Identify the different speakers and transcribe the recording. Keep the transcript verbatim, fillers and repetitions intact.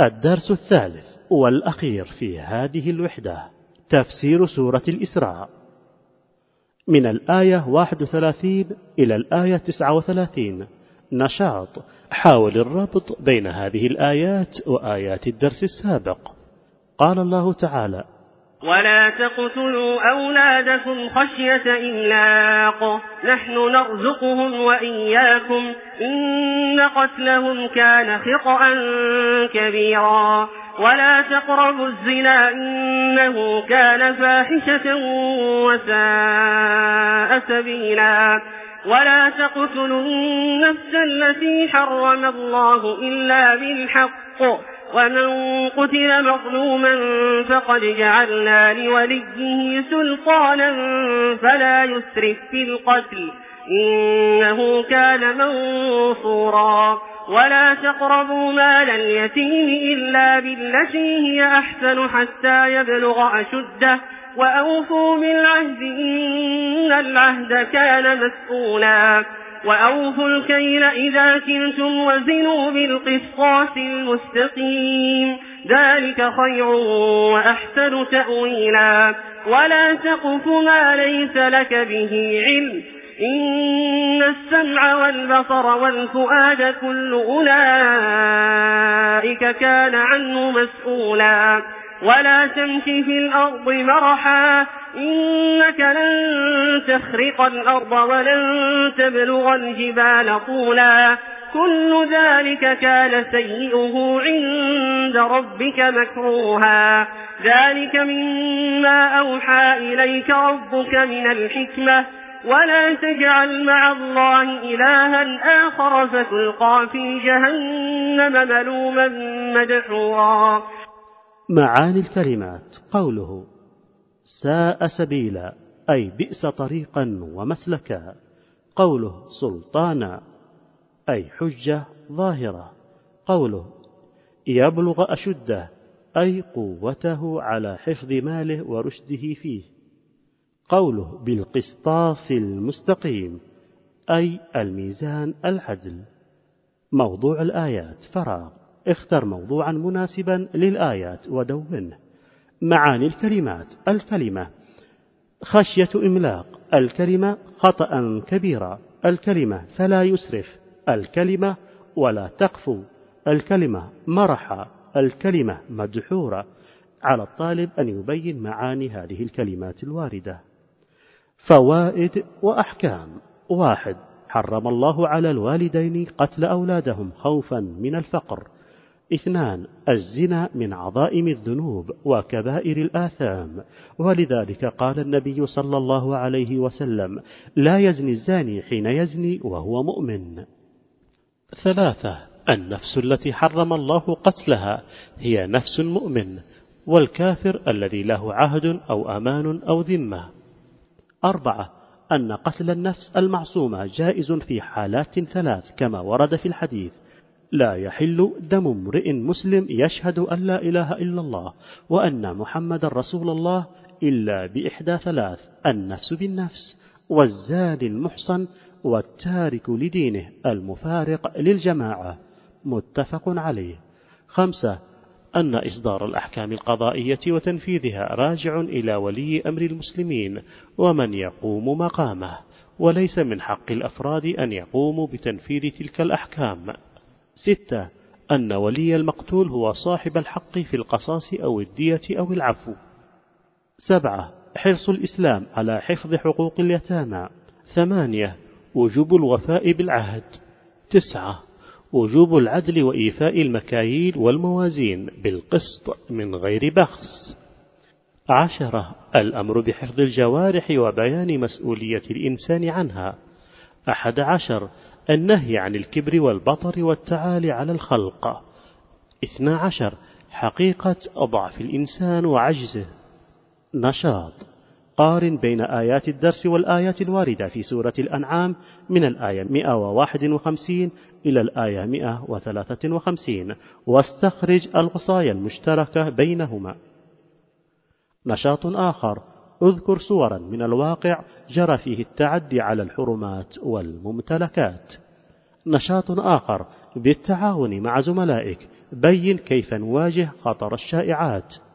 Speaker 1: الدرس الثالث والأخير في هذه الوحدة تفسير سورة الإسراء من الآية واحد وثلاثين إلى الآية تسعة وثلاثين. نشاط: حاول الربط بين هذه الآيات وآيات الدرس السابق. قال الله تعالى:
Speaker 2: ولا تقتلوا أولادكم خشية إملاق نحن نرزقهم وإياكم إن قتلهم كان خطأ كبيرا ولا تقربوا الزنا إنه كان فاحشة وساء سبيلا ولا تقتلوا النفس التي حرم الله إلا بالحق ومن قتل مظلوما فقد جعلنا لوليه سلطانا فلا يسرف في القتل إنه كان منصورا ولا تقربوا مال اليتيم إلا بالتي هي أحسن حتى يبلغ أشده وأوفوا بالعهد إن العهد كان مسؤولا وأوفوا الكيل إذا كلتم وزنوا بالقسطاس المستقيم ذلك خير وأحسن تأويلا ولا تقف ما ليس لك به علم إن السمع والبصر والفؤاد كل أولئك كان عنه مسؤولا ولا تمشي في الأرض مرحا إنك لن تخرق الأرض ولن تبلغ الجبال طولا كل ذلك كان سيئه عند ربك مكروها ذلك مما أوحى إليك ربك من الحكمة ولا تجعل مع الله إلها آخر فتلقى في جهنم ملوما مدحورا.
Speaker 1: معاني الكلمات: قوله ساء سبيلا أي بئس طريقا ومسلكا. قوله سلطانا أي حجة ظاهرة. قوله يبلغ أشده أي قوته على حفظ ماله ورشده فيه. قوله بالقسطاس المستقيم أي الميزان العدل. موضوع الآيات: فراغ، اختر موضوعا مناسبا للآيات ودونه. معاني الكلمات: الكلمة خشية إملاق، الكلمة خطأ كبيرا، الكلمة فلا يسرف، الكلمة ولا تقفو، الكلمة مرحا، الكلمة مدحورة. على الطالب أن يبين معاني هذه الكلمات الواردة. فوائد وأحكام: واحد: حرم الله على الوالدين قتل أولادهم خوفا من الفقر. اثنان: الزنا من عظائم الذنوب وكبائر الآثام، ولذلك قال النبي صلى الله عليه وسلم: لا يزني الزاني حين يزني وهو مؤمن. ثلاثة: النفس التي حرم الله قتلها هي نفس المؤمن، والكافر الذي له عهد أو أمان أو ذمة. أربعة: أن قتل النفس المعصومة جائز في حالات ثلاث كما ورد في الحديث: لا يحل دم امرئ مسلم يشهد أن لا إله إلا الله وأن محمد رسول الله إلا بإحدى ثلاث: النفس بالنفس، والزاني المحصن، والتارك لدينه المفارق للجماعة. متفق عليه. خمسة: أن إصدار الأحكام القضائية وتنفيذها راجع إلى ولي أمر المسلمين ومن يقوم مقامه، وليس من حق الأفراد أن يقوموا بتنفيذ تلك الأحكام. ستة: أن ولي المقتول هو صاحب الحق في القصاص أو الدية أو العفو. سبعة: حرص الإسلام على حفظ حقوق اليتامى. ثمانية: وجوب الوفاء بالعهد. تسعة: وجوب العدل وإيفاء المكاييل والموازين بالقسط من غير بخس. عشرة: الأمر بحفظ الجوارح وبيان مسؤولية الإنسان عنها. أحد عشر: النهي عن الكبر والبطر والتعالي على الخلق. اثنى عشر: حقيقة ضعف الإنسان وعجزه. نشاط: قارن بين آيات الدرس والآيات الواردة في سورة الأنعام من الآية مئة وواحد وخمسين إلى الآية مئة وثلاثة وخمسين واستخرج الوصايا المشتركة بينهما. نشاط آخر: اذكر صورا من الواقع جرى فيه التعدي على الحرمات والممتلكات. نشاط آخر: بالتعاون مع زملائك. بين كيف نواجه خطر الشائعات.